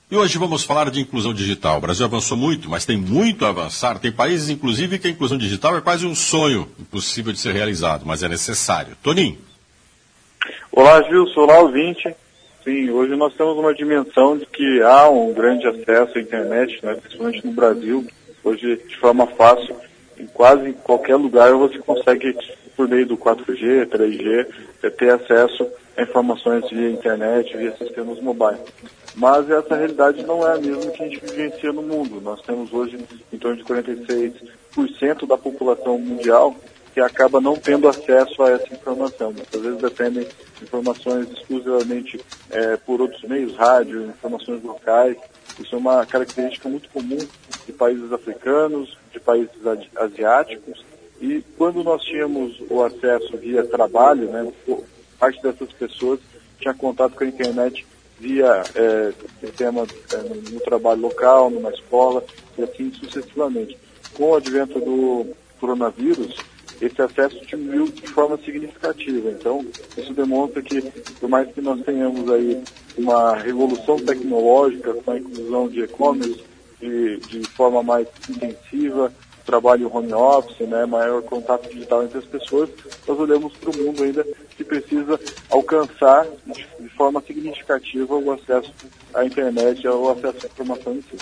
E hoje vamos falar de inclusão digital. O Brasil avançou muito, mas tem muito a avançar. Tem países, inclusive, que a inclusão digital é quase um sonho impossível de ser realizado, mas é necessário. Toninho. Olá, Gilson. Olá, ouvinte. Sim, hoje nós temos uma dimensão de que há um grande acesso à internet, né, principalmente no Brasil. Hoje, de forma fácil, em quase qualquer lugar você consegue, por meio do 4G, 3G, ter acesso a informações via internet, via sistemas mobile. Mas essa realidade não é a mesma que a gente vivencia no mundo. Nós temos hoje em torno de 46% da população mundial que acaba não tendo acesso a essa informação. Muitas vezes dependem de informações exclusivamente por outros meios, rádio, informações locais. Isso é uma característica muito comum de países africanos, de países asiáticos. E quando nós tínhamos o acesso via trabalho, né, parte dessas pessoas tinha contato com a internet via sistema no trabalho local, numa escola, e assim sucessivamente. Com o advento do coronavírus, esse acesso diminuiu de forma significativa. Então, isso demonstra que, por mais que nós tenhamos aí uma revolução tecnológica com a inclusão de e-commerce de forma mais intensiva, trabalho home office, né, maior contato digital entre as pessoas, nós olhamos para o mundo ainda que precisa alcançar de forma significativa o acesso à internet, o acesso à informação em si.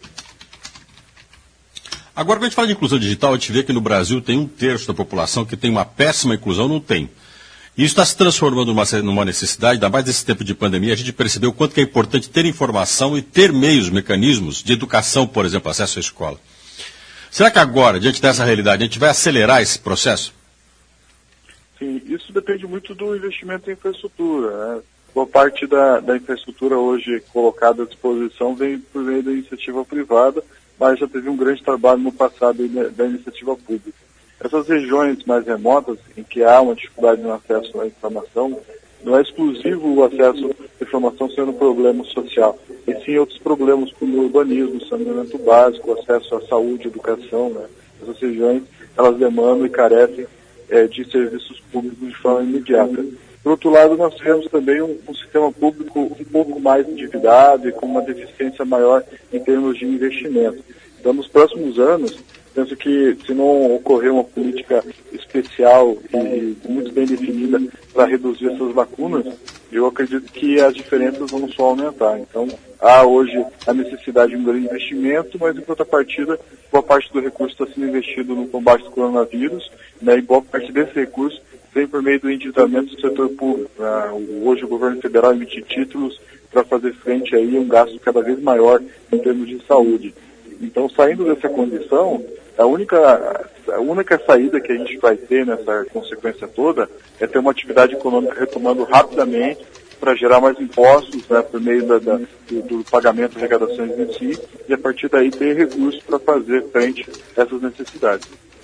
Agora, quando a gente fala de inclusão digital, a gente vê que no Brasil tem 1/3 da população que tem uma péssima inclusão, não tem. E isso está se transformando numa necessidade, ainda mais nesse tempo de pandemia, a gente percebeu o quanto que é importante ter informação e ter meios, mecanismos de educação, por exemplo, acesso à escola. Será que agora, diante dessa realidade, a gente vai acelerar esse processo? Sim, isso depende muito do investimento em infraestrutura, né? Boa parte da infraestrutura hoje colocada à disposição vem por meio da iniciativa privada, mas já teve um grande trabalho no passado da iniciativa pública. Essas regiões mais remotas, em que há uma dificuldade no acesso à informação, não é exclusivo o acesso à informação sendo um problema social, e sim outros problemas como urbanismo, saneamento básico, acesso à saúde, educação, né? Essas regiões, elas demandam e carecem de serviços públicos de forma imediata. Por outro lado, nós temos também um sistema público um pouco mais endividado e com uma deficiência maior em termos de investimento. Então, nos próximos anos, penso que se não ocorrer uma política especial e muito bem definida para reduzir essas lacunas, eu acredito que as diferenças vão só aumentar. Então, há hoje a necessidade de um grande investimento, mas em contrapartida, boa parte do recurso está sendo investido no combate ao coronavírus, né, e boa parte desse recurso vem por meio do endividamento do setor público. Hoje o governo federal emite títulos para fazer frente aí a um gasto cada vez maior em termos de saúde. Então, saindo dessa condição, a única saída que a gente vai ter nessa consequência toda é ter uma atividade econômica retomando rapidamente para gerar mais impostos, né, por meio do pagamento de arrecadações em si, e a partir daí ter recursos para fazer frente a essas necessidades.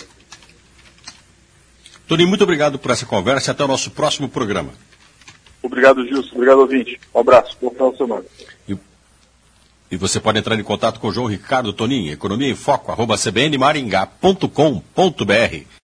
Toninho, muito obrigado por essa conversa e até o nosso próximo programa. Obrigado, Gilson. Obrigado, ouvinte. Um abraço. Bom final de semana. E você pode entrar em contato com o João Ricardo Toninho, economiaemfoco@cbnmaringá.com.br.